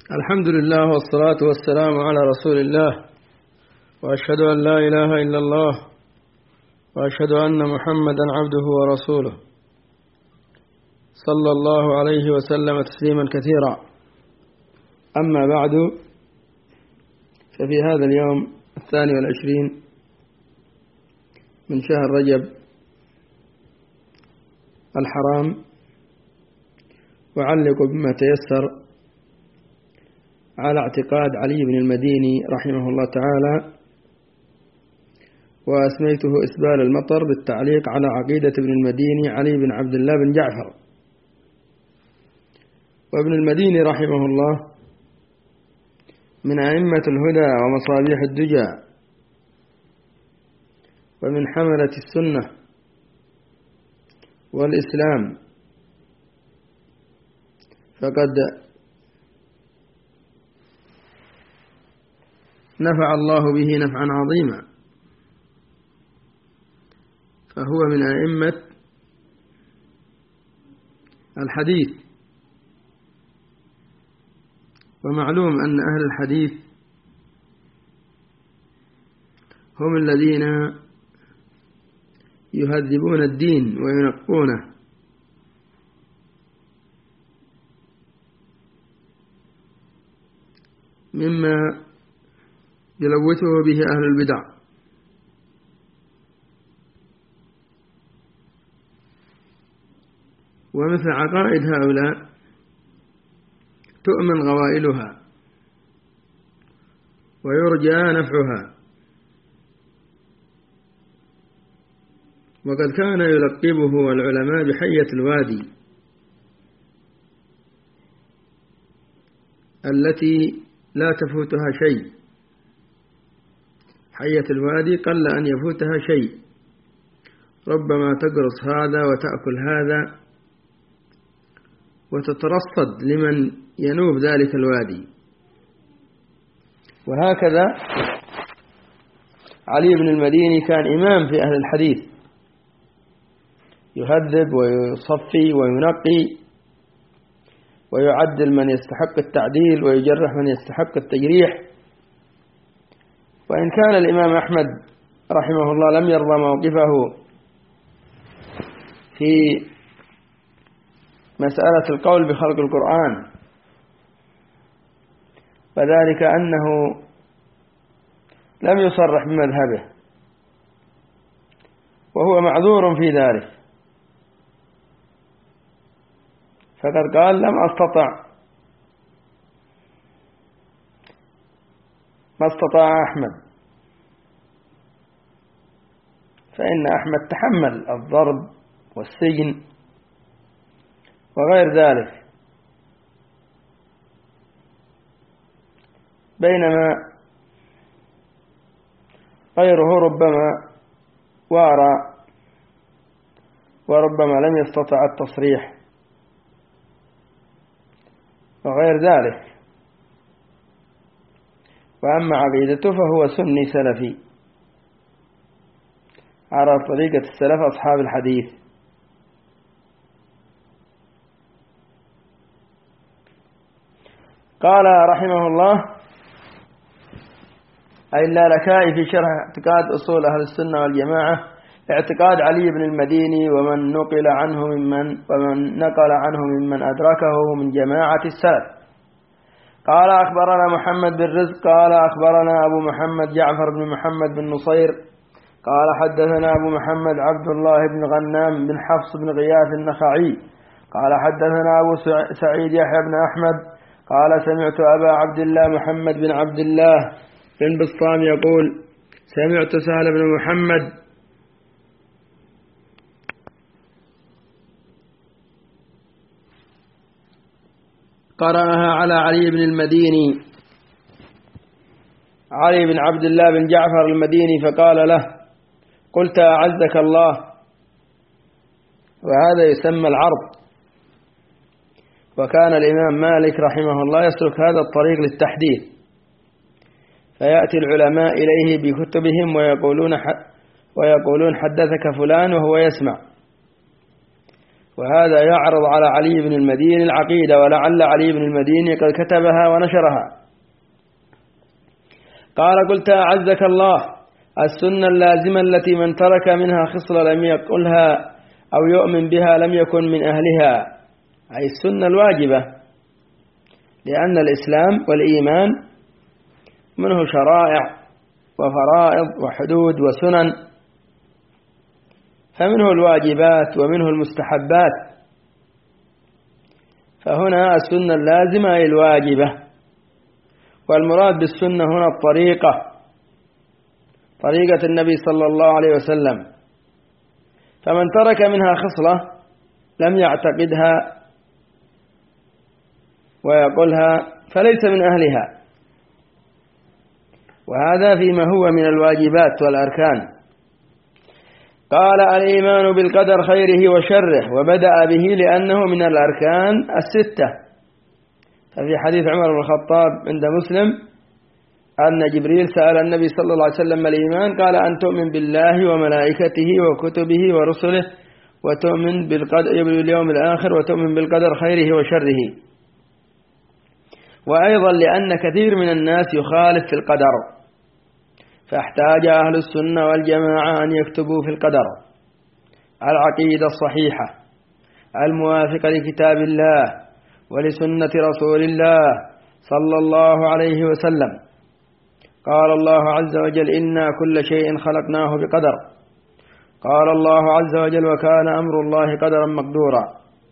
الحمد لله والصلاة والسلام على رسول الله، وأشهد أن لا إله إلا الله، وأشهد أن محمدا عبده ورسوله، صلى الله عليه وسلم تسليما كثيرا. أما بعد، ففي هذا اليوم 22 من شهر رجب الحرام أعلق بما تيسر على اعتقاد علي بن المديني رحمه الله تعالى، وأسميته إسبال المطر بالتعليق على عقيدة ابن المديني علي بن عبد الله بن جعفر. وابن المديني رحمه الله من أئمة الهدى ومصابيح الدجى، ومن حملة السنة والإسلام، فقد نفع الله به نفعا عظيما، فهو من أئمة الحديث. ومعلوم أن أهل الحديث هم الذين يهذبون الدين وينقونه، مما يلوثه به أهل البدع. ومثل عقائد هؤلاء تؤمن غوائلها ويرجى نفعها، وقد كان يلقبه العلماء بحية الوادي التي لا تفوتها شيء. حية الوادي قل أن يفوتها شيء، ربما تقرص هذا وتأكل هذا وتترصد لمن ينوب ذلك الوادي. وهكذا علي بن المديني كان إمام في أهل الحديث، يهذب ويصفي وينقي ويعدل من يستحق التعديل ويجرح من يستحق التجريح. وإن كان الإمام أحمد رحمه الله لم يرضى موقفه في مسألة القول بخلق القرآن، وذلك أنه لم يصرح بمذهبه، وهو معذور في ذلك، فقد قال لم أستطع ما استطاع أحمد، فإن أحمد تحمل الضرب والسجن وغير ذلك، بينما غيره ربما وارى وربما لم يستطع التصريح وغير ذلك. وأما عقيدته فهو سني سلفي على طريقة السلف أصحاب الحديث. قال رحمه الله اللالكائي في شرح اعتقاد أصول أهل السنة والجماعة: اعتقاد علي بن المديني ومن نقل عنه ممن أدركه من جماعة السلف. قال أخبرنا محمد بن رزق قال أخبرنا أبو محمد جعفر بن محمد بن نصير قال حدثنا أبو محمد عبد الله بن غنام بن حفص بن غياث النخعي قال حدثنا أبو سعيد يحيى بن أحمد قال سمعت أبا عبد الله محمد بن عبد الله بن بسطام يقول سمعت سهل بن محمد قرأها على علي بن المديني علي بن عبد الله بن جعفر المديني فقال له: قلت أعزك الله. وهذا يسمى العرض. وكان الإمام مالك رحمه الله يسلك هذا الطريق للتحديث، فيأتي العلماء إليه بكتبهم ويقولون حدثك فلان وهو يسمع، وهذا يعرض على علي بن المديني العقيدة، ولعل علي بن المديني قد كتبها ونشرها. قال: قلت أعزك الله: السنة اللازمة التي من ترك منها خصلة لم يقلها أو يؤمن بها لم يكن من أهلها، أي السنة الواجبة، لأن الإسلام والإيمان منه شرائع وفرائض وحدود وسنن، فمنه الواجبات ومنه المستحبات. فهنا السنة اللازمة أي الواجبة، والمراد بالسنة هنا طريقة النبي صلى الله عليه وسلم. فمن ترك منها خصلة لم يعتقدها ويقولها فليس من أهلها، وهذا فيما هو من الواجبات والأركان. قال: الإيمان بالقدر خيره وشره، وبدأ به لأنه من الأركان الستة. ففي حديث عمر بن الخطاب عند مسلم أن جبريل سأل النبي صلى الله عليه وسلم: الإيمان؟ قال: أن تؤمن بالله وملائكته وكتبه ورسله، وتؤمن باليوم الآخر، وتؤمن بالقدر خيره وشره. وأيضا لأن كثير من الناس يخالف في القدر، فاحتاج أهل السنة والجماعة أن يكتبوا في القدر العقيدة الصحيحة الموافقة لكتاب الله ولسنة رسول الله صلى الله عليه وسلم. قال الله عز وجل: إنا كل شيء خلقناه بقدر. قال الله عز وجل: وكان أمر الله قدرا مقدورا.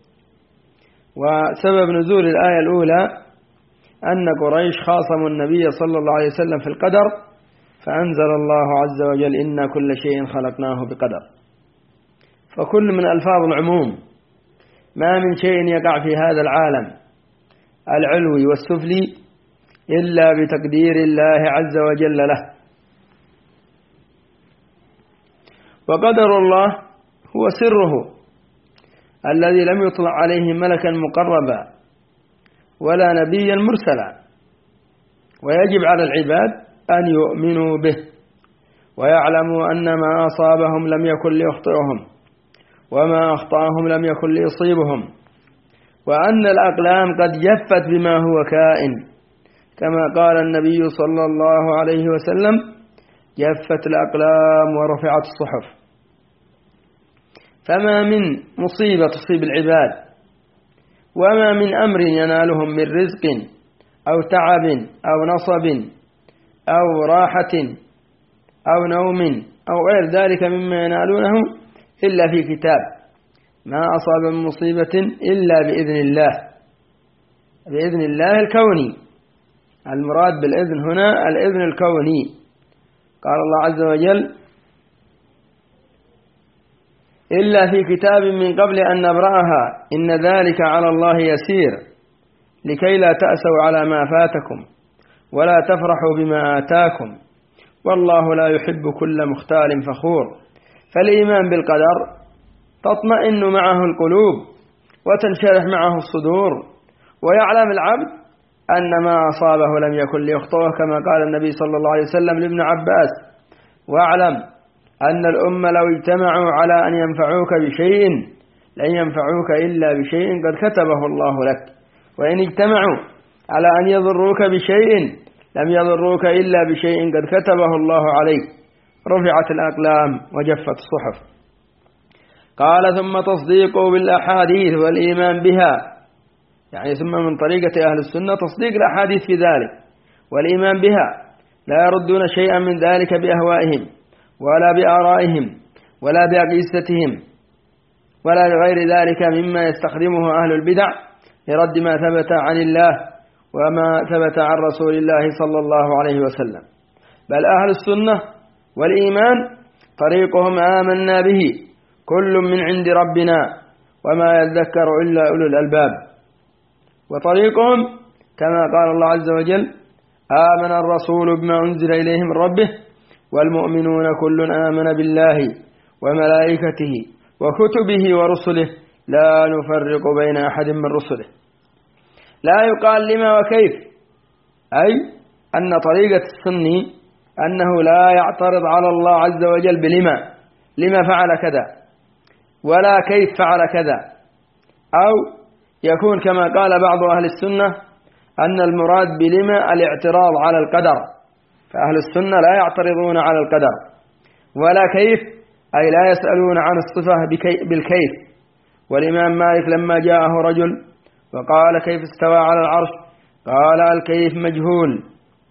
وسبب نزول الآية الأولى أن قريش خاصموا النبي صلى الله عليه وسلم في القدر، فأنزل الله عز وجل: إنا كل شيء خلقناه بقدر. فكل من ألفاظ العموم، ما من شيء يقع في هذا العالم العلوي والسفلي إلا بتقدير الله عز وجل له. وقدر الله هو سره الذي لم يطلع عليه ملكا مقربا ولا نبيا مرسلا، ويجب على العباد أن يؤمنوا به ويعلموا أن ما أصابهم لم يكن ليخطئهم، وما أخطأهم لم يكن ليصيبهم، وأن الأقلام قد جفت بما هو كائن، كما قال النبي صلى الله عليه وسلم: جفت الأقلام ورفعت الصحف. فما من مصيبة تصيب العباد، وما من أمر ينالهم من رزق أو تعب أو نصب أو راحة أو نوم أو غير ذلك مما ينالونه إلا في كتاب. ما أصاب من مصيبة إلا بإذن الله، بإذن الله الكوني. المراد بالإذن هنا الإذن الكوني. قال الله عز وجل: إلا في كتاب من قبل أن نبرأها إن ذلك على الله يسير لكي لا تأسوا على ما فاتكم ولا تفرحوا بما آتاكم والله لا يحب كل مختال فخور. فالإيمان بالقدر تطمئن معه القلوب وتنشرح معه الصدور، ويعلم العبد أن ما أصابه لم يكن ليخطئه، كما قال النبي صلى الله عليه وسلم لابن عباس: واعلم أن الأمة لو اجتمعوا على أن ينفعوك بشيء لن ينفعوك إلا بشيء قد كتبه الله لك، وإن اجتمعوا على أن يضروك بشيء لم يضروك إلا بشيء قد كتبه الله عليك. رفعت الأقلام وجفت الصحف. قال: ثم تصديقه بالأحاديث والإيمان بها، يعني ثم من طريقة أهل السنة تصديق الأحاديث في ذلك والإيمان بها، لا يردون شيئا من ذلك بأهوائهم ولا بآرائهم ولا بأقيستهم ولا بغير ذلك مما يستخدمه أهل البدع لرد ما ثبت عن الله وما ثبت عن رسول الله صلى الله عليه وسلم. بل أهل السنة والإيمان طريقهم آمنا به كل من عند ربنا وما يذكر إلا أولو الألباب. وطريقهم كما قال الله عز وجل: آمن الرسول بما أنزل إليه من ربه والمؤمنون كل آمن بالله وملائكته وكتبه ورسله لا نفرق بين أحد من رسله. لا يقال لما وكيف، أي أن طريقة السني أنه لا يعترض على الله عز وجل بلما، لما فعل كذا ولا كيف فعل كذا، أو يكون كما قال بعض أهل السنة أن المراد بلما الاعتراض على القدر، فأهل السنة لا يعترضون على القدر، ولا كيف، أي لا يسألون عن الصفة بالكيف. والإمام مالك لما جاءه رجل وقال كيف استوى على العرش، قال الكيف مجهول،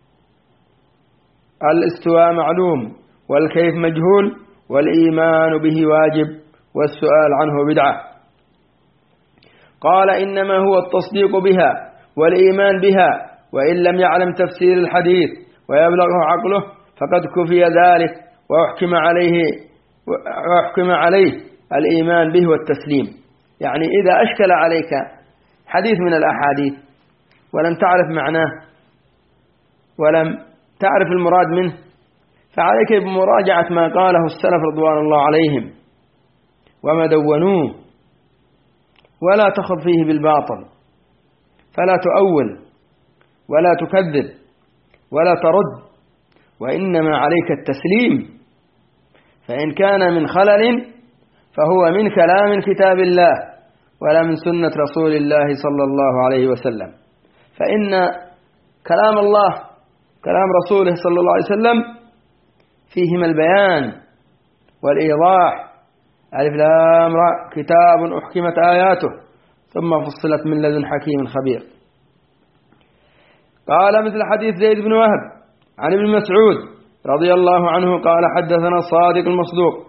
الاستواء معلوم والكيف مجهول، والإيمان به واجب والسؤال عنه بدعة. قال إنما هو التصديق بها والإيمان بها، وإن لم يعلم تفسير الحديث ويبلغه عقله فقد كفي ذلك وأحكم عليه الإيمان به والتسليم. يعني إذا أشكل عليك حديث من الأحاديث ولم تعرف معناه ولم تعرف المراد منه، فعليك بمراجعة ما قاله السلف رضوان الله عليهم وما دونوه، ولا تخض فيه بالباطل، فلا تؤول ولا تكذب ولا ترد، وإنما عليك التسليم. فإن كان من خلل فهو من كلام كتاب الله ولا من سنة رسول الله صلى الله عليه وسلم، فإن كلام الله كلام رسوله صلى الله عليه وسلم فيهما البيان والإيضاح. ألف لام را كتاب أحكمت آياته ثم فصلت من لدن حكيم خبير. قال مثل حديث زيد بن وهب عن ابن مسعود رضي الله عنه قال حدثنا الصادق المصدوق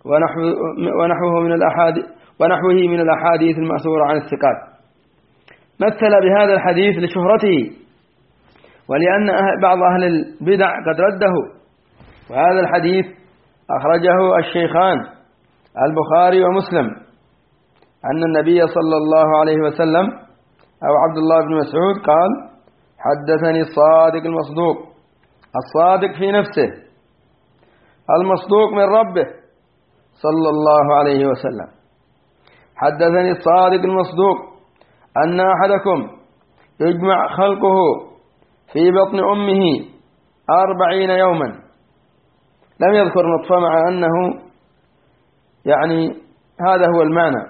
ونحوه من الأحاديث المأثورة عن الثقات. مثل بهذا الحديث لشهرته ولأن بعض أهل البدع قد رده. وهذا الحديث أخرجه الشيخان البخاري ومسلم أن النبي صلى الله عليه وسلم أو عبد الله بن مسعود قال حدثني الصادق المصدوق، الصادق في نفسه المصدوق من ربه صلى الله عليه وسلم. حدثني الصادق المصدوق أن أحدكم يجمع خلقه في بطن أمه 40 يوما. لم يذكر نطفة مع أنه يعني هذا هو المعنى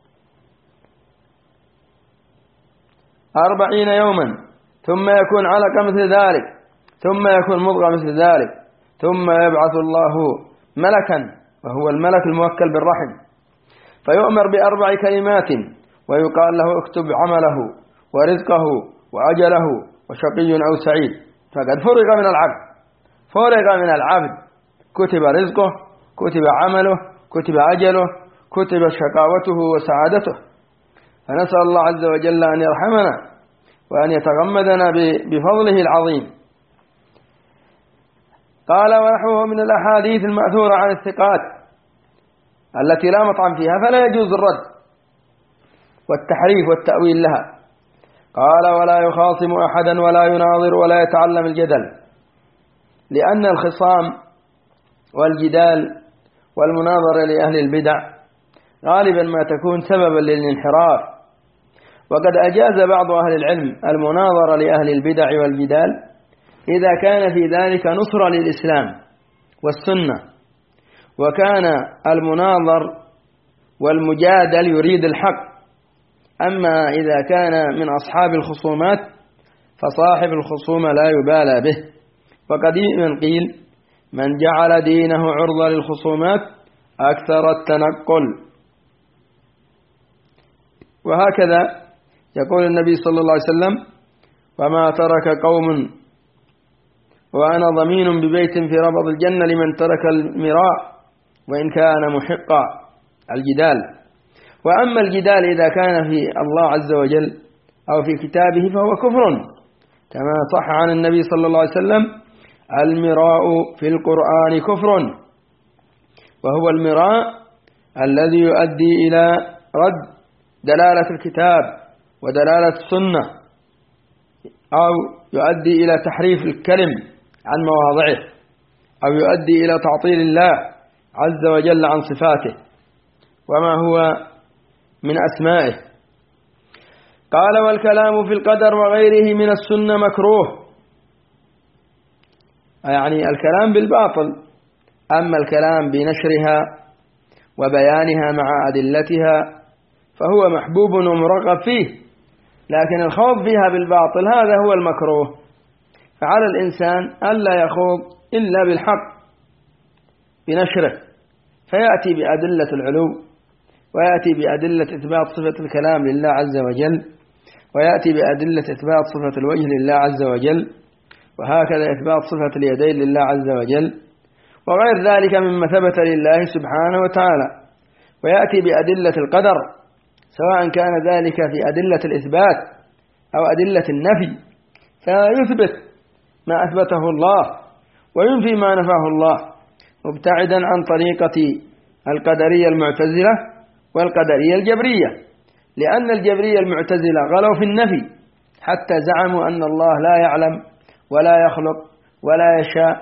40 يوما، ثم يكون علقة مثل ذلك، ثم يكون مضغة مثل ذلك، ثم يبعث الله ملكا وهو الملك الموكل بالرحم فيؤمر ب4 كلمات ويقال له اكتب عمله ورزقه وأجله وشقي أو سعيد، فقد فرغ من العبد كتب رزقه، كتب عمله، كتب أجله، كتب شقاوته وسعادته. فنسأل الله عز وجل أن يرحمنا وأن يتغمدنا بفضله العظيم. قال ونحوه من الأحاديث المأثورة عن الثقات التي لا مطعم فيها فلا يجوز الرد والتحريف والتأويل لها. قال ولا يخاصم أحدا ولا يناظر ولا يتعلم الجدل، لأن الخصام والجدال والمناظرة لأهل البدع غالبا ما تكون سببا للانحراف. وقد أجاز بعض أهل العلم المناظرة لأهل البدع والجدال إذا كان في ذلك نصرة للإسلام والسنة، وكان المناظر والمجادل يريد الحق. أما إذا كان من أصحاب الخصومات فصاحب الخصومة لا يبالى به. وقديما قيل من جعل دينه عرضة للخصومات أكثر التنقل. وهكذا يقول النبي صلى الله عليه وسلم وما ترك قوم وأنا ضمين ببيت في ربض الجنة لمن ترك المراء وإن كان محقا الجدال. وأما الجدال إذا كان في الله عز وجل أو في كتابه فهو كفر، كما صح عن النبي صلى الله عليه وسلم المراء في القرآن كفر، وهو المراء الذي يؤدي إلى رد دلالة الكتاب ودلالة السنة، أو يؤدي إلى تحريف الكلم عن مواضعه، أو يؤدي إلى تعطيل الله عز وجل عن صفاته وما هو من أسمائه. قال والكلام في القدر وغيره من السنة مكروه، يعني الكلام بالباطل. أما الكلام بنشرها وبيانها مع أدلتها فهو محبوب ومرغب فيه، لكن الخوض فيها بالباطل هذا هو المكروه. فعلى الإنسان ألا يخوض إلا بالحق بنشره، فيأتي بأدلة العلو، ويأتي بأدلة إثبات صفة الكلام لله عز وجل، ويأتي بأدلة إثبات صفة الوجه لله عز وجل، وهكذا إثبات صفة اليدين لله عز وجل، وغير ذلك مما ثبت لله سبحانه وتعالى. ويأتي بأدلة القدر، سواء كان ذلك في أدلة الإثبات أو أدلة النفي، فيثبت ما أثبته الله وينفي ما نفاه الله، مبتعدا عن طريقة القدرية المعتزلة والقدرية الجبرية، لأن الجبرية المعتزلة غلوا في النفي حتى زعموا أن الله لا يعلم ولا يخلق ولا يشاء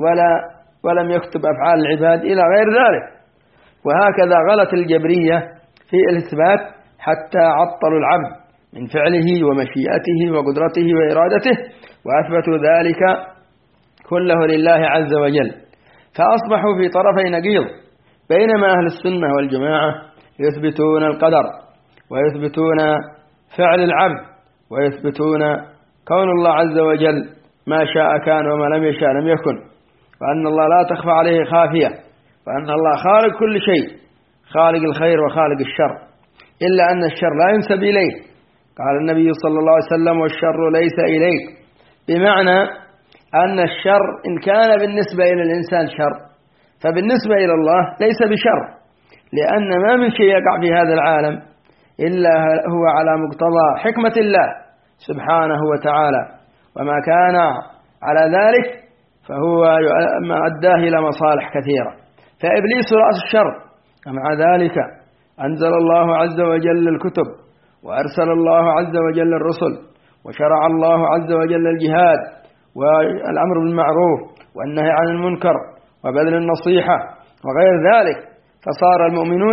ولم يكتب أفعال العباد إلى غير ذلك. وهكذا غلت الجبرية في الإثبات حتى عطلوا العبد من فعله ومشيئته وقدرته وإرادته، وأثبتوا ذلك كله لله عز وجل، فأصبحوا في طرفي نقيض، بينما أهل السنة والجماعة يثبتون القدر ويثبتون فعل العبد ويثبتون كون الله عز وجل ما شاء كان وما لم يشاء لم يكن، وأن الله لا تخفى عليه خافية، وأن الله خالق كل شيء، خالق الخير وخالق الشر، إلا أن الشر لا ينسب إليه. قال النبي صلى الله عليه وسلم: والشر ليس إليك، بمعنى أن الشر إن كان بالنسبة إلى الإنسان شر، فبالنسبة إلى الله ليس بشر، لأن ما من شيء يقع في هذا العالم إلا هو على مقتضى حكمة الله سبحانه وتعالى، وما كان على ذلك فهو أداه إلى مصالح كثيرة. فإبليس رأس الشر، ومع ذلك أنزل الله عز وجل الكتب، وأرسل الله عز وجل الرسل، وشرع الله عز وجل الجهاد والأمر بالمعروف والنهي عن المنكر وبذل النصيحة وغير ذلك، فصار المؤمنون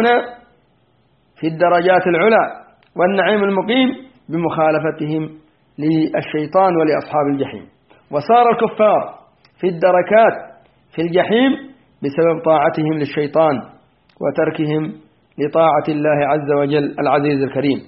في الدرجات العلى والنعيم المقيم بمخالفتهم للشيطان ولأصحاب الجحيم، وصار الكفار في الدركات في الجحيم بسبب طاعتهم للشيطان وتركهم لطاعة الله عز وجل العزيز الكريم.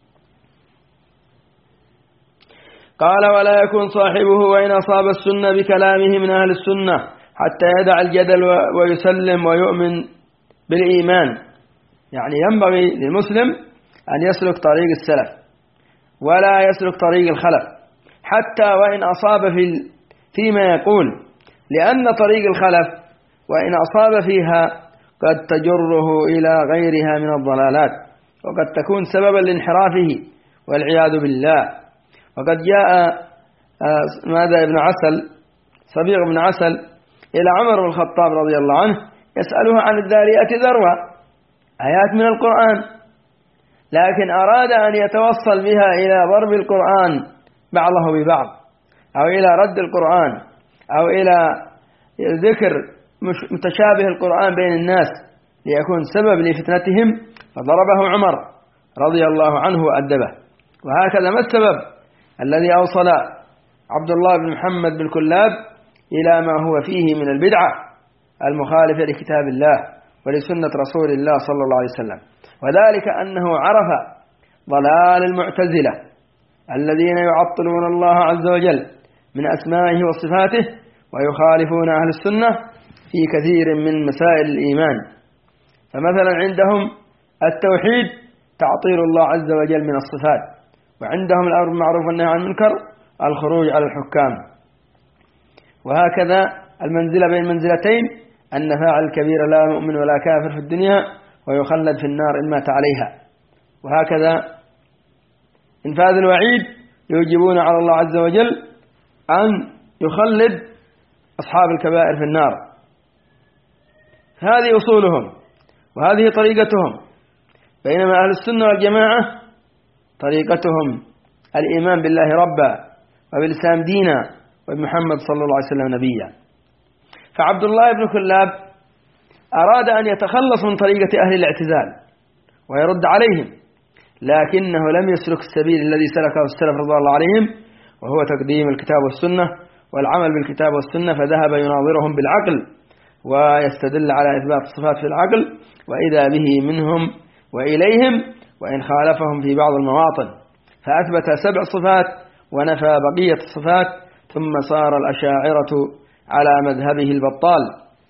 قال: ولا يكون صاحبه وإن أصاب السنة بكلامه من أهل السنة حتى يدع الجدل ويسلم ويؤمن بالإيمان. يعني ينبغي للمسلم أن يسلك طريق السلف ولا يسلك طريق الخلف، حتى وإن أصاب فيما يقول، لأن طريق الخلف وإن أصاب فيها قد تجره إلى غيرها من الضلالات، وقد تكون سببا لانحرافه والعياذ بالله. وقد جاء ابن عسل صبيغ بن عسل إلى عمر بن الخطاب رضي الله عنه يسأله عن الذاريات ذروة، آيات من القرآن، لكن أراد أن يتوصل بها إلى ضرب القرآن بعضه ببعض، أو إلى رد القرآن، أو إلى ذكر متشابه القرآن بين الناس ليكون سبب لفتنتهم، فضربه عمر رضي الله عنه وأدبه. وهكذا ما السبب الذي أوصل عبد الله بن محمد بن كلاب إلى ما هو فيه من البدعة المخالفة لكتاب الله ولسنة رسول الله صلى الله عليه وسلم، وذلك أنه عرف ضلال المعتزلة الذين يعطلون الله عز وجل من أسمائه وصفاته ويخالفون أهل السنة في كثير من مسائل الإيمان. فمثلا عندهم التوحيد تعطيل الله عز وجل من الصفات، وعندهم الأمر بالمعروف والنهي عن المنكر الخروج على الحكام. وهكذا المنزلة بين منزلتين، أن فاعل الكبير لا مؤمن ولا كافر في الدنيا ويخلد في النار إن مات عليها. وهكذا إنفاذ الوعيد يوجبون على الله عز وجل أن يخلد أصحاب الكبائر في النار. هذه أصولهم وهذه طريقتهم، بينما أهل السنة والجماعة طريقتهم الإيمان بالله ربا وبالإسلام دينا وبمحمد صلى الله عليه وسلم نبيا. فعبد الله بن كلاب أراد أن يتخلص من طريقة أهل الاعتزال ويرد عليهم، لكنه لم يسلك السبيل الذي سلكه السلف رضي الله عليهم، وهو تقديم الكتاب والسنة والعمل بالكتاب والسنة، فذهب يناظرهم بالعقل ويستدل على إثبات الصفات في العقل، وإذا به منهم وإليهم وإن خالفهم في بعض المواطن، فأثبت 7 صفات ونفى بقية الصفات، ثم صار الأشاعرة على مذهبه البطال.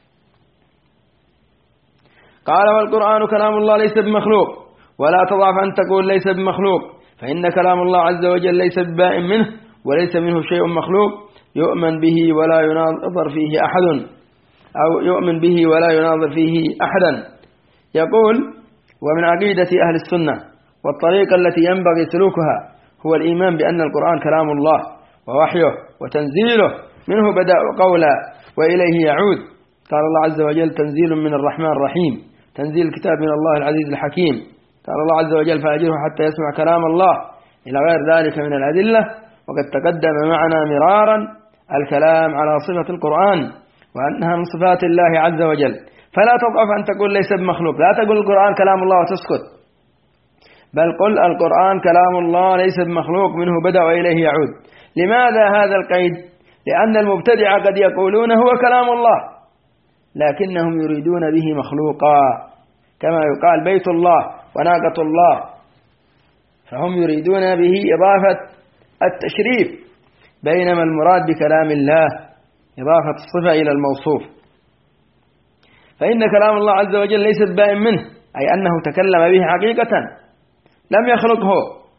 قال: والقرآن كلام الله ليس بمخلوق، ولا تضعف أن تقول ليس بمخلوق، فإن كلام الله عز وجل ليس ببائن منه، وليس منه شيء مخلوق يؤمن به ولا يناظر فيه أحد، أو يؤمن به ولا يناظر فيه أحدا. يقول: ومن عقيدة أهل السنة والطريقة التي ينبغي سلوكها هو الإيمان بأن القرآن كلام الله ووحيه وتنزيله، منه بدأ قولا وإليه يعود. قال الله عز وجل: تنزيل من الرحمن الرحيم، تنزيل الكتاب من الله العزيز الحكيم. قال الله عز وجل: فأجره حتى يسمع كلام الله، إلى غير ذلك من الأدلة. وقد تقدم معنا مرارا الكلام على صفة القرآن وأنها من صفات الله عز وجل، فلا تضعف أن تقول ليس بمخلوق. لا تقول القرآن كلام الله وتسكت، بل قل القرآن كلام الله ليس بمخلوق، منه بدأ وإليه يعود. لماذا هذا القيد؟ لأن المبتدعة قد يقولون هو كلام الله لكنهم يريدون به مخلوقا، كما يقال بيت الله وناقة الله، فهم يريدون به إضافة التشريف، بينما المراد بكلام الله إضافة الصفة إلى الموصوف. فإن كلام الله عز وجل ليس ببائن منه، أي أنه تكلم به حقيقة لم يخلقه.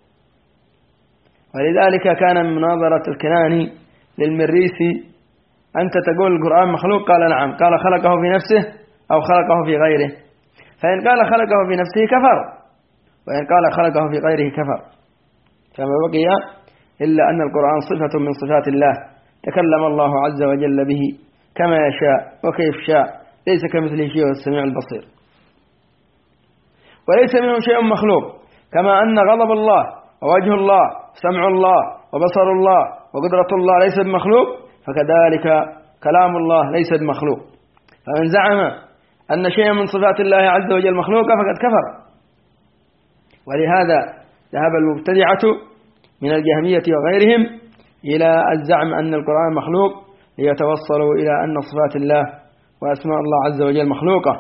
ولذلك كان من مناظرة الكناني للمريسي: أنت تقول القرآن مخلوق؟ قال: نعم. قال: خلقه في نفسه أو خلقه في غيره؟ فإن قال خلقه في نفسه كفر، وإن قال خلقه في غيره كفر. فما بقي إلا أن القرآن صفة من صفات الله، تكلم الله عز وجل به كما يشاء وكيف شاء، ليس كمثله شيء والسميع البصير. وليس منه شيء مخلوق، كما أن غضب الله ووجه الله سمع الله وبصر الله وقدرة الله ليس بمخلوق، فكذلك كلام الله ليس بمخلوق. فمن زعم أن شيئا من صفات الله عز وجل مخلوقة فقد كفر. ولهذا ذهب المبتدعة من الجهمية وغيرهم إلى الزعم أن القرآن مخلوق، ليتوصلوا إلى أن صفات الله وأسماء الله عز وجل مخلوقة،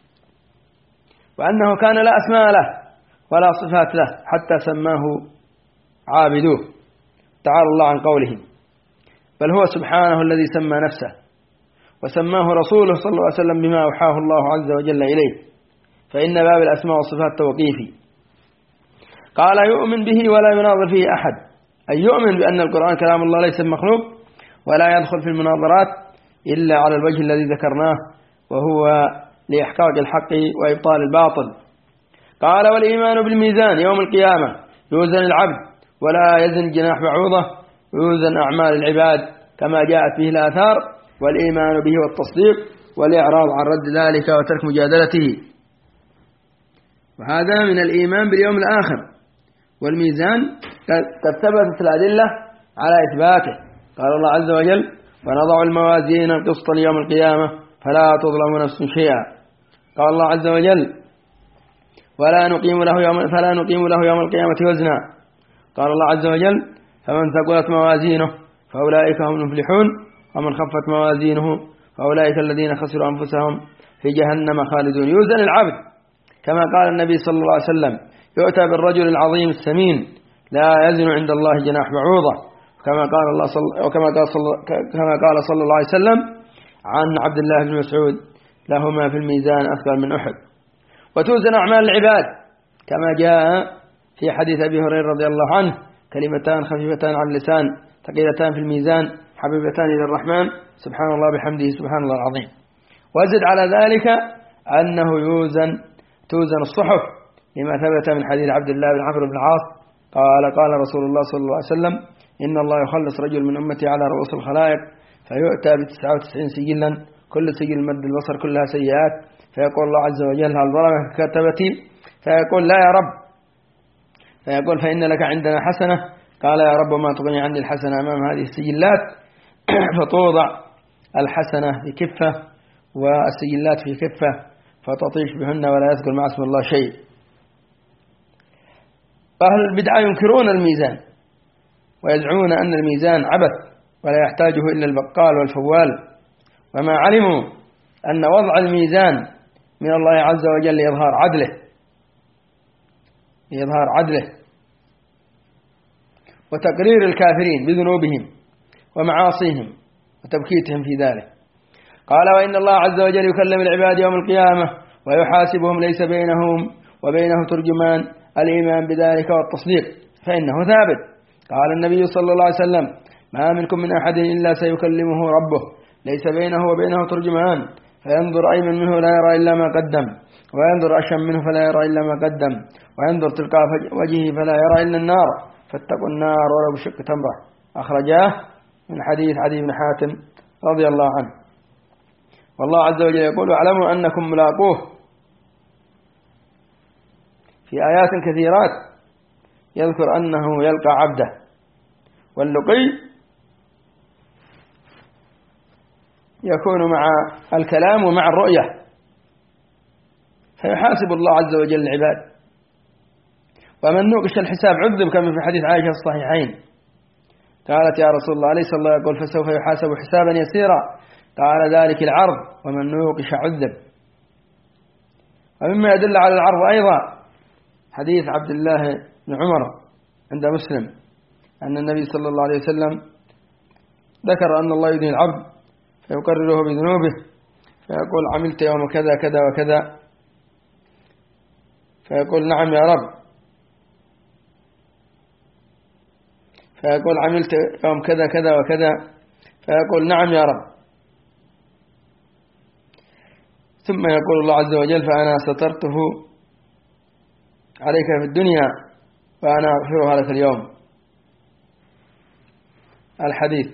وأنه كان لا أسماء له ولا صفات له حتى سماه عابدوه، تعالى الله عن قولهم. بل هو سبحانه الذي سمى نفسه، وسماه رسوله صلى الله عليه وسلم بما أوحاه الله عز وجل إليه، فإن باب الأسماء والصفات توقيفي. قال: يؤمن به ولا يناظر فيه أحد، أي يؤمن بأن القرآن كلام الله ليس مخلوق، ولا يدخل في المناظرات إلا على الوجه الذي ذكرناه، وهو لإحقاق الحق وإبطال الباطل. قال: والإيمان بالميزان يوم القيامة، يوزن العبد ولا يزن جناح بعوضة، ويوزن أعمال العباد كما جاءت به الآثار، والإيمان به والتصديق والإعراض عن رد ذلك وترك مجادلته. وهذا من الإيمان باليوم الآخر. والميزان قد ثبتت الأدلة على إثباته. قال الله عز وجل: ونضع الموازين القسط ليوم القيامة فلا تظلم نفس شيئا. قال الله عز وجل: فلا نقيم له يوم القيامة وزنا. قال الله عز وجل: فمن ثقلت موازينه فأولئك هم المفلحون، ومن خفت موازينه فأولئك الذين خسروا أنفسهم في جهنم خالدون. يوزن العبد كما قال النبي صلى الله عليه وسلم: يؤتى بالرجل العظيم السمين لا يزن عند الله جناح بعوضة، كما قال صلى الله عليه وسلم عن عبد الله بن مسعود: لهما في الميزان أثقل من أحد. وتوزن أعمال العباد كما جاء في حديث أبي هريرة رضي الله عنه: كلمتان خفيفتان على اللسان ثقيلتان في الميزان حبيبتان إلى الرحمن، سبحان الله بحمده سبحان الله العظيم. وزد على ذلك أنه توزن الصحف، لما ثبت من حديث عبد الله بن عمرو بن العاص قال رسول الله صلى الله عليه وسلم: إن الله يخلص رجل من أمتي على رؤوس الخلائق فيؤتى ب99 سجلا، كل سجل مد البصر كلها سيئات، فيقول الله عز وجل: هل ظلمك كتبتي؟ فيقول: لا يا رب. فيقول: فإن لك عندنا حسنة. قال: يا رب ما تغني عني الحسنة أمام هذه السجلات؟ فتوضع الحسنة في كفة والسجلات في كفة فتطيش بهن ولا يذكر مع اسم الله شيء. فأهل البدعة ينكرون الميزان ويزعمون أن الميزان عبث ولا يحتاجه إلا البقال والفوال، وما علموا أن وضع الميزان من الله عز وجل لإظهار عدله. لإظهار عدله وتقرير الكافرين بذنوبهم ومعاصيهم وتبكيتهم في ذلك. قال وإن الله عز وجل يكلم العباد يوم القيامة ويحاسبهم ليس بينهم وبينه ترجمان الإيمان بذلك والتصديق فإنه ثابت. قال النبي صلى الله عليه وسلم ما منكم من أحد إلا سيكلمه ربه ليس بينه وبينه ترجمان فينظر أيمن منه لا يرى إلا ما قدم وينظر أشم منه فلا يرى إلا ما قدم وينظر تلقاء وجهه فلا يرى إلا النار فاتقوا النار ولو بشق تمرة. أخرجاه من حديث عدي بن حاتم رضي الله عنه. والله عز وجل يقول واعلموا أنكم ملاقوه في آيات كثيرات يذكر أنه يلقى عبده، واللقي يكون مع الكلام ومع الرؤية فيحاسب الله عز وجل العباد. ومن نوقش الحساب عذب كما في حديث عائشة الصحيحين قالت يا رسول الله أليس الله يقول فسوف يحاسب حسابا يسيرا قال ذلك العرض ومن نوقش عذب. ومما يدل على العرض أيضا حديث عبد الله بن عمر عند مسلم أن النبي صلى الله عليه وسلم ذكر أن الله يدين العبد فيقرره بذنوبه فيقول عملت يوم كذا كذا وكذا فيقول نعم يا رب فيقول عملت يوم كذا كذا وكذا فيقول نعم يا رب ثم يقول الله عز وجل فأنا سترته عليك في الدنيا وأنا أغفرها لك اليوم. الحديث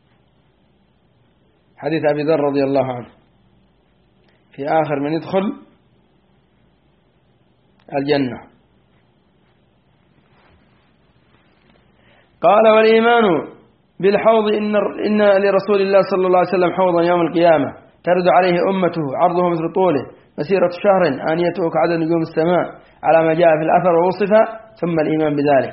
حديث أبي ذر رضي الله عنه في آخر من يدخل الجنة. قال والإيمان بالحوض إن لرسول الله صلى الله عليه وسلم حوضا يوم القيامة ترد عليه أمته عرضه مثل طوله مسيرة شهر آنيته كعدد نجوم السماء على ما جاء في الأثر ووصف. ثم الإيمان بذلك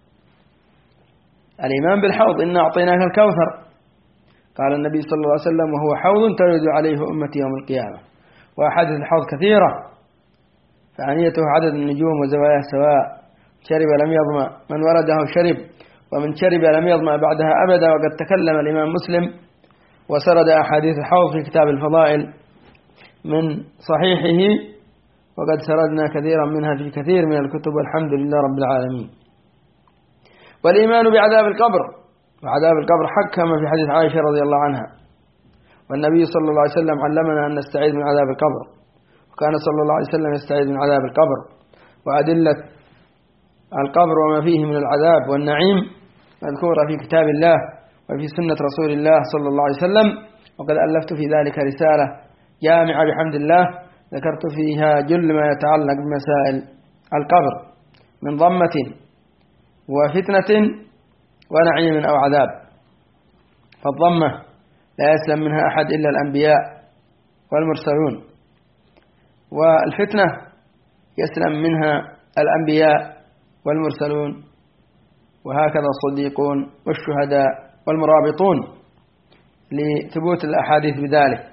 الإيمان بالحوض إنا أعطيناك الكوثر قال النبي صلى الله عليه وسلم وهو حوض ترد عليه أمتي يوم القيامة. وأحاديث الحوض كثيرة فآنيته عدد النجوم وزواياه سواء شرب لم يظمأ من ورده شرب ومن شرب لم يظمأ بعدها أبدا. وقد تكلم الإمام مسلم وسرد أحاديث الحوض في كتاب الفضائل من صحيحه وقد سردنا كثيرا منها في كثير من الكتب والحمد لله رب العالمين. والإيمان بعذاب القبر وعذاب القبر حق كما في حديث عائشة رضي الله عنها. والنبي صلى الله عليه وسلم علمنا أن نستعيذ من عذاب القبر وكان صلى الله عليه وسلم يستعيذ من عذاب القبر. وأدلة القبر وما فيه من العذاب والنعيم مذكورة في كتاب الله وفي سنة رسول الله صلى الله عليه وسلم. وقد ألفت في ذلك رسالة جامعة بحمد الله ذكرت فيها جل ما يتعلق بمسائل القبر من ضمة وفتنة ونعيم أو عذاب. فالضمة لا يسلم منها أحد إلا الأنبياء والمرسلون، والفتنة يسلم منها الأنبياء والمرسلون وهكذا الصديقون والشهداء والمرابطون لثبوت الأحاديث بذلك.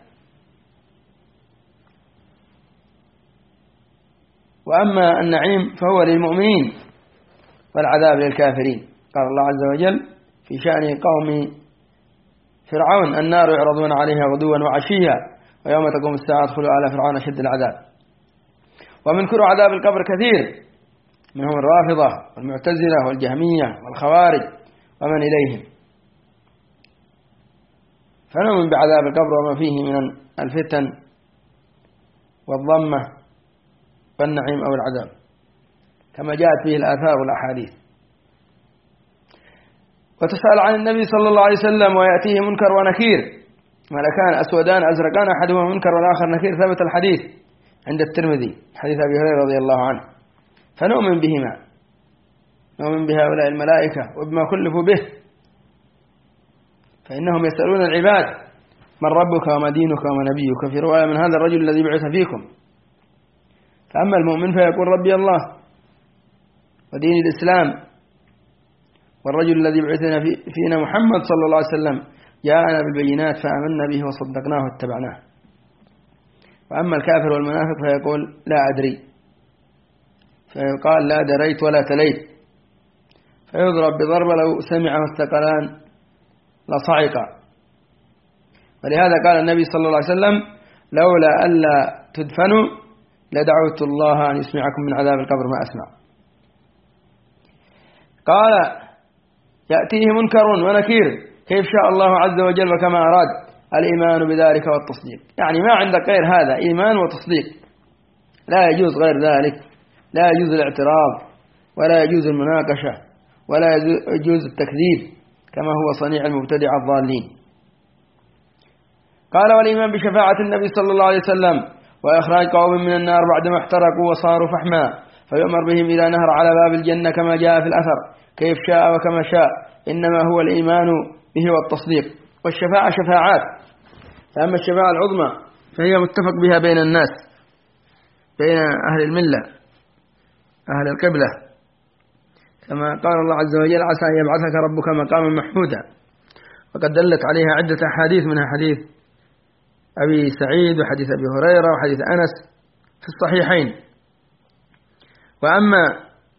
وأما النعيم فهو للمؤمنين والعذاب للكافرين. قال الله عز وجل في شأن قوم فرعون النار يعرضون عليها غدوا وعشيا ويوم تقوم الساعة ادخلوا آل فرعون أشد العذاب. ومنكر عذاب القبر كثير منهم الرافضة والمعتزلة والجهمية والخوارج ومن إليهم. فنؤمن بعذاب القبر وما فيه من الفتن والضمة والنعيم أو العذاب كما جاءت به الآثار والأحاديث. وتسأل عن النبي صلى الله عليه وسلم ويأتيه منكر ونكير ملكان أسودان أزرقان أحدهما منكر والآخر نكير. ثبت الحديث عند الترمذي حديث أبي هريرة رضي الله عنه. فنؤمن بهما نؤمن بهؤلاء الملائكة وبما كلفوا به فإنهم يسألون العباد من ربك وما دينك وما نبيك في رواية من هذا الرجل الذي بعث فيكم. فأما المؤمن فيقول ربي الله ودين الإسلام والرجل الذي بعثنا فينا محمد صلى الله عليه وسلم جاءنا بالبينات فآمنا به وصدقناه واتبعناه. وأما الكافر والمنافق فيقول لا أدري فيقال لا دريت ولا تليت، فيضرب بضربة لو سمعه الثقلان لصعق. ولهذا قال النبي صلى الله عليه وسلم: لولا ألا تدفنوا لدعوت الله أن يسمعكم من عذاب القبر ما أسمع. قال: يأتيه منكر ونكير كيف شاء الله عز وجل وكما أراد، الإيمان بذلك والتصديق. يعني ما عندك غير هذا، إيمان وتصديق، لا يجوز غير ذلك، لا يجوز الاعتراض ولا يجوز المناقشة ولا يجوز التكذيب كما هو صنيع المبتدع الضالين. قال: والإيمان بشفاعة النبي صلى الله عليه وسلم وإخراج قوم من النار بعدما احترقوا وصاروا فحما، فيؤمر بهم إلى نهر على باب الجنة كما جاء في الأثر كيف شاء وكما شاء، إنما هو الإيمان به والتصديق. والشفاعة شفاعات، فأما الشفاعة العظمى فهي متفق بها بين الناس، بين أهل الملة أهل القبلة، كما قال الله عز وجل: عسى أن يبعثك ربك مقاما محمودا. وقد دلت عليها عدة أحاديث، منها حديث أبي سعيد وحديث أبي هريرة وحديث أنس في الصحيحين. وأما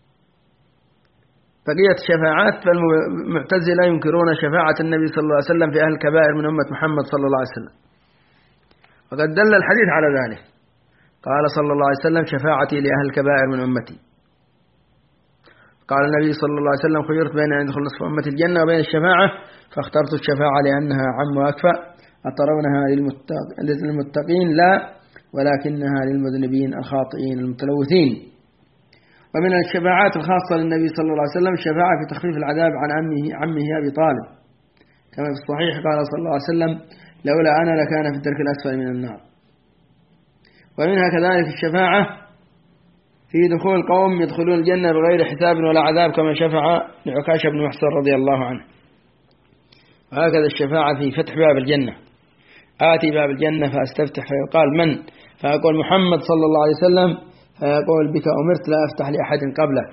بقية الشفاعات فالمعتزلة ينكرون شفاعة النبي صلى الله عليه وسلم في أهل الكبائر من أمة محمد صلى الله عليه وسلم، وقد دل الحديث على ذلك. قال صلى الله عليه وسلم: شفاعتي لأهل الكبائر من أمتي. قال النبي صلى الله عليه وسلم: خيرت بين أن يدخل نصف أمة الجنة وبين الشفاعة، فاخترت الشفاعة لأنها عم وأكفأ. أترونها للمتقين؟ لا، ولكنها للمذنبين الخاطئين المتلوثين. ومن الشفاعات الخاصة للنبي صلى الله عليه وسلم الشفاعة في تخفيف العذاب عن عمه أبي طالب، كما في الصحيح قال صلى الله عليه وسلم: لولا أنا لكان في الدرك الأسفل من النار. ومنها كذلك الشفاعة في دخول قوم يدخلون الجنة بغير حساب ولا عذاب، كما شفع لعكاشة بن محصن رضي الله عنه. وهكذا الشفاعة في فتح باب الجنة: آتي باب الجنة فأستفتح فيقال: من؟ فأقول: محمد صلى الله عليه وسلم، فيقول: بك أمرت لا أفتح لأحد قبله.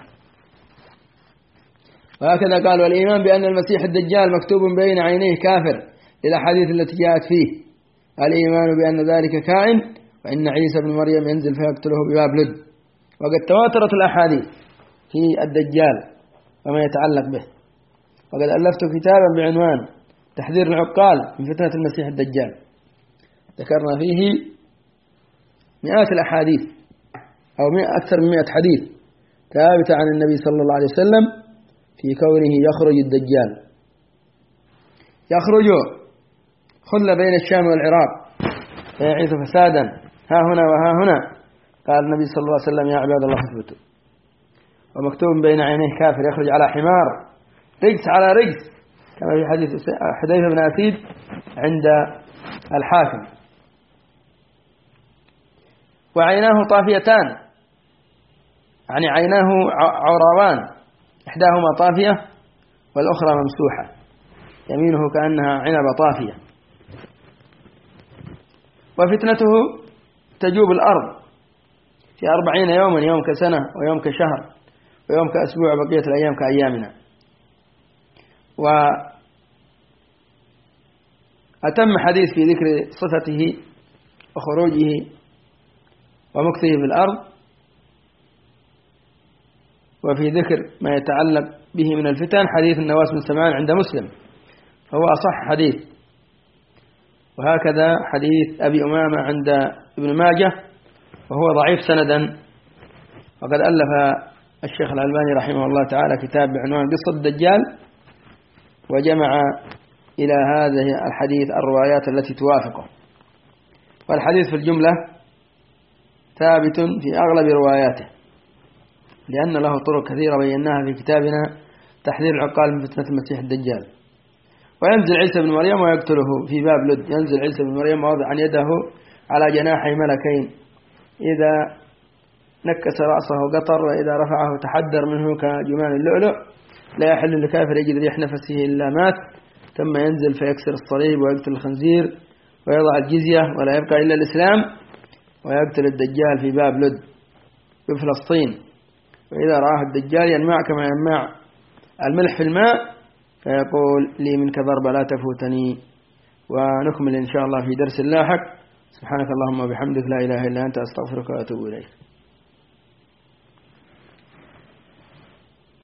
وهكذا قال: والإيمان بأن المسيح الدجال مكتوب بين عينيه كافر، للأحاديث التي جاءت فيه. الإيمان بأن ذلك كائن، وإن عيسى بن مريم ينزل فيقتله بباب لد. وقد تواترت الأحاديث في الدجال وما يتعلق به، وقد ألفت كتابا بعنوان تحذير العقال من فتنة المسيح الدجال، ذكرنا فيه مئات الأحاديث أو أكثر من 100 حديث ثابتة عن النبي صلى الله عليه وسلم في كونه يخرج الدجال، يخرج خل بين الشام والعراق فيعيث فسادا ها هنا وها هنا. قال النبي صلى الله عليه وسلم: يا عباد الله اثبتوا. ومكتوب بين عينيه كافر، يخرج على حمار رجس على رجس، كما في حديث حذيفة بن أسيد عند الحاكم. وعيناه طافيتان، يعني عيناه عراوان، إحداهما طافية والأخرى ممسوحة، يمينه كأنها عنب طافية. وفتنته تجوب الأرض في 40 يوما، يوم كسنة ويوم كشهر ويوم كأسبوع، بقية الأيام كأيامنا. وأتم حديث في ذكر صفته وخروجه ومكثه في الأرض، وفي ذكر ما يتعلق به من الفتن حديث النواس بن سمعان عند مسلم، فهو أصح حديث. وهكذا حديث أبي أمامة عند ابن ماجه، وهو ضعيف سندا. وقد ألف الشيخ الألباني رحمه الله تعالى كتاب بعنوان قصة الدجال، وجمع إلى هذه الحديث الروايات التي توافقه. والحديث في الجملة ثابت في أغلب رواياته، لأن له طرق كثيرة بيناها في كتابنا تحذير العقال من فتنة المسيح الدجال. وينزل عيسى بن مريم ويقتله في باب لد. ينزل عيسى بن مريم واضعا يده على جناحي ملكين، إذا نكس رأسه قطر، وإذا رفعه تحدر منه كجمان اللؤلؤ. لا يحل لكافر يجد ريح نفسه إلا مات. ثم ينزل فيكسر الصليب ويقتل الخنزير ويضع الجزية، ولا يبقى إلا الإسلام، ويقتل الدجال في باب لد في فلسطين. وإذا رآه الدجال ينمع كما ينمع الملح في الماء، فيقول: لي منك ضربة لا تفوتني. ونكمل إن شاء الله في درس لاحق. سبحانك اللهم وبحمدك، لا إله إلا أنت، أستغفرك وأتوب إليك.